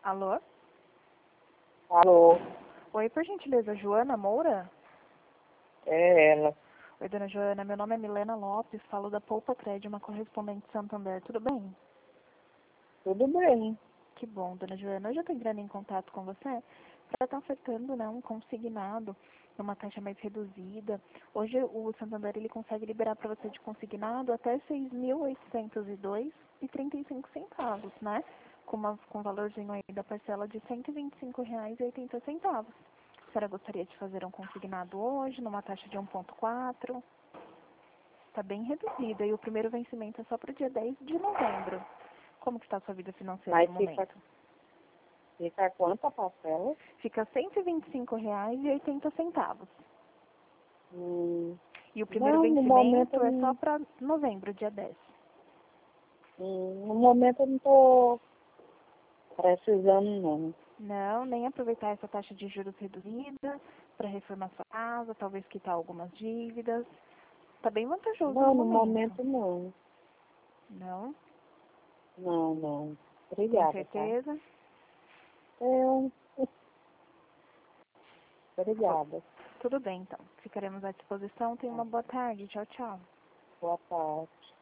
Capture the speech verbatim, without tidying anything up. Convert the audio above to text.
Alô? Alô, Oi, por gentileza, Joana Moura? é ela. Oi, dona Joana, meu nome é Milena Lopes, falo da Poupa Cred, uma correspondente de Santander, tudo bem? Tudo bem. Que bom, dona Joana. Hoje eu estou entrando em contato com você para estar ofertando, né, um consignado numa taxa mais reduzida. Hoje o Santander ele consegue liberar para você de consignado até seis mil oitocentos e dois reais e trinta e cinco centavos, né? Com, uma, com um valorzinho aí da parcela de cento e vinte e cinco reais e oitenta centavos. A senhora gostaria de fazer um consignado hoje numa taxa de um vírgula quatro? Está bem reduzida e o primeiro vencimento é só para o dia dez de novembro. Como que está a sua vida financeira Mas no fica, momento? fica quanto a parcela? Fica cento e vinte e cinco reais e oitenta centavos. Hum, E o primeiro não, no momento, vencimento eu é só não- para novembro, dia dez. hum, no momento eu não estou precisando, não. Não, nem aproveitar essa taxa de juros reduzida para reformar sua casa, talvez quitar algumas dívidas. Está bem vantajoso no Não, no momento. momento não. Não? Não, não. Tem Obrigada, tá? certeza? Eu, Bom, obrigada. tudo bem, então. Ficaremos à disposição. Tenha Tá. uma boa tarde. Tchau, tchau. Boa tarde.